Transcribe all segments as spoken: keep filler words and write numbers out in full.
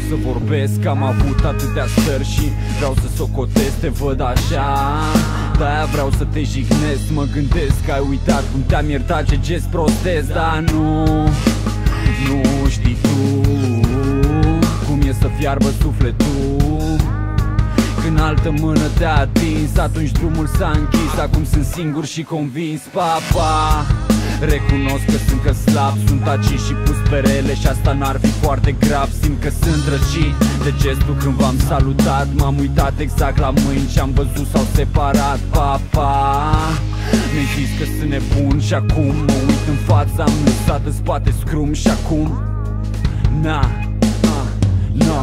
să vorbesc, am avut atâtea stări și vreau să socotesc, te văd așa. De-aia vreau să te jignesc, mă gândesc că ai uitat cum te-am iertat, ce gest prostesc. Dar nu, nu știi tu cum e să fiarbă sufletul când altă mână te-a atins. Atunci drumul s-a închis, acum sunt singur și convins. Papa, recunosc că sunt că slab, sunt aici și pus pe rele și asta n-ar fi foarte grav. Simt că sunt răcit de gestul când v-am salutat. M-am uitat exact la mâini și am văzut s-au separat. Papa, mi-ai zis că sunt nebun și acum mă uit în față, am lăsat în spate scrum și acum na, na, na.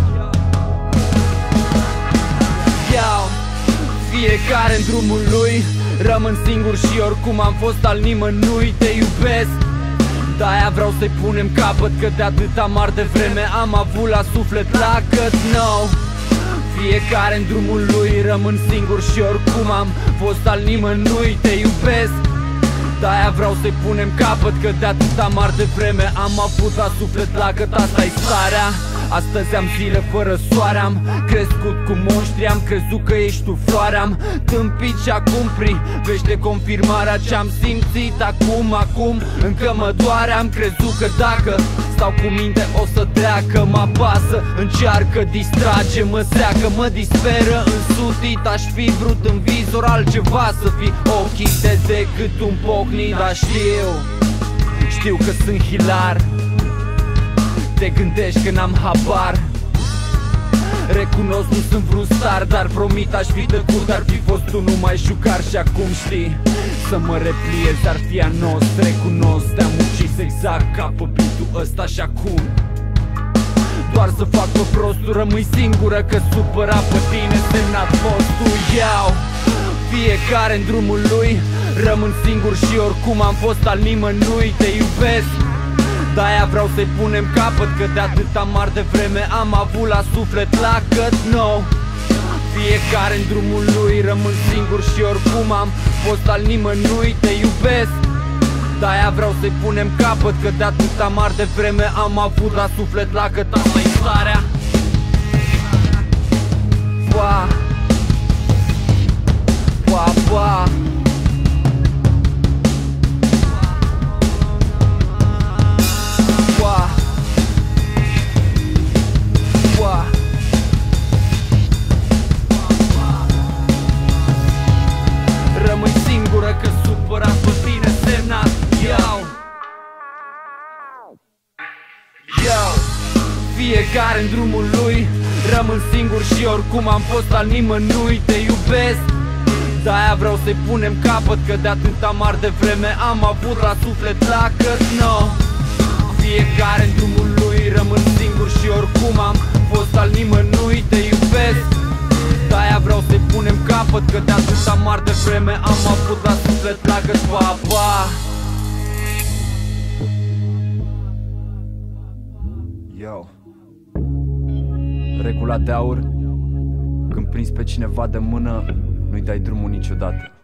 Iau, fiecare în drumul lui, rămân singur și oricum am fost al nimănui. Te iubesc, de-aia vreau să-i punem capăt, că de atâta mari de vreme am avut la suflet lacăt. No, fiecare în drumul lui, rămân singur și oricum am fost al nimănui. Te iubesc, de-aia vreau să-i punem capăt, că de atâta mari de vreme am avut la suflet lacăt. Asta-i starea. Astăzi am zile fără soare, am crescut cu monștri, am crezut că ești tu floarea. Am tâmpit și acum privește confirmarea ce-am simțit acum, acum încă mă doare. Am crezut că dacă stau cu minte o să treacă, mă apasă, încearcă, distrage, mă seacă, mă disperă, însutit. Aș fi vrut în vizor altceva, să fi ochii de decât un pocnit. Dar știu, știu că sunt hilar. Te gândești că n-am habar. Recunosc, nu sunt vreun star, dar promit aș fi tăcut. Ar fi fost tu numai jucar și acum știi să mă repliez, ar fi a nos. Recunosc, te-am ucis exact ca pe beat-ul ăsta și acum doar să fac pe prostul, rămâi singură că supăra pe tine, semnat postul. Iau, fiecare în drumul lui, rămân singur și oricum am fost al nimănui. Te iubesc, de-aia vreau să-i punem capăt, că de atâta mari de vreme am avut la suflet lacăt. No, fiecare în drumul lui, rămân singur și oricum am fost al nimănui. Te iubesc, de-aia vreau să-i punem capăt, că de atâta mari de vreme am avut la suflet lacăt. Asta-i starea. Pa, pa, pa. Rămâi singură că supărat pe tine, semnat. Iau, iau, fiecare în drumul lui, rămân singur și oricum am fost al nimănui. Te iubesc, de-aia vreau să-i punem capăt, că de atâta mari de vreme am avut la suflet lacăt. No, fiecare în drumul lui, rămân singur și oricum am fost al nimănui. Te iubesc, de-aia vreau să-i punem capăt, că de atâta mari de vreme am avut la suflet lacăt. Pa, pa. Yo, regula de aur: când prinzi pe cineva de mână, nu-i dai drumul niciodată.